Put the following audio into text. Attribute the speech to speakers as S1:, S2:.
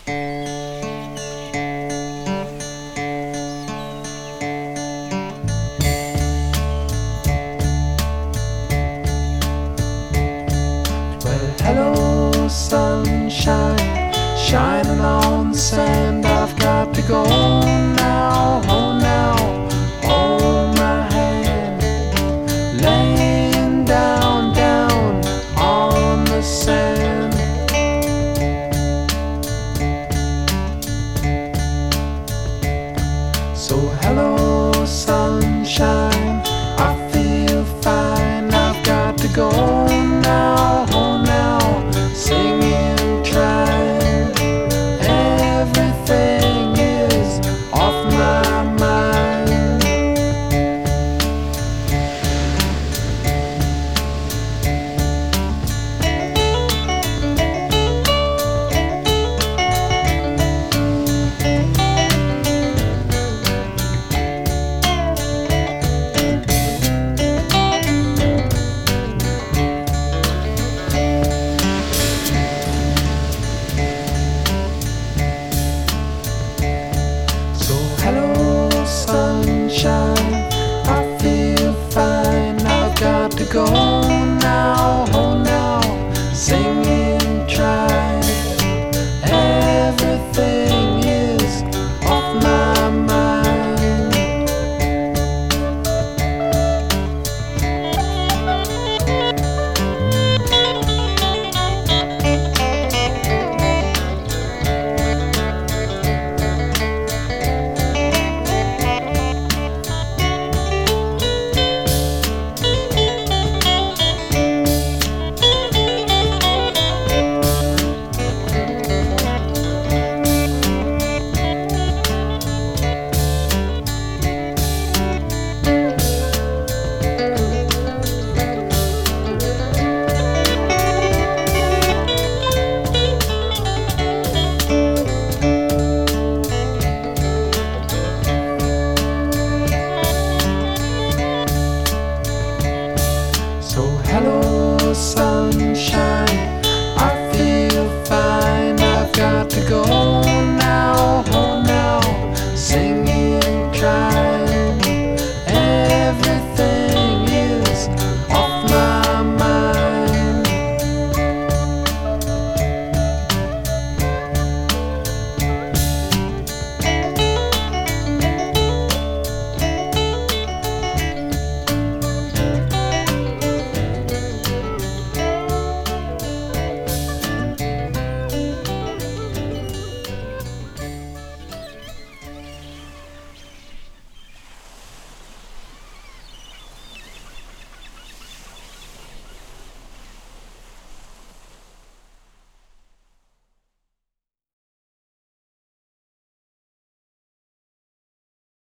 S1: Well, hello, sunshine, shining on the sand. I've got to go now, oh now, hold my hand, laying down, down on the sand. So hello, sunshine, I feel fine. I've got to go now, oh now, singing, trying. Everything is off my mind. Hello, sunshine, I feel fine. I've got to go now, oh now, singing, trying. Everything is off my mind. So hello, sunshine, I feel fine. I've got to go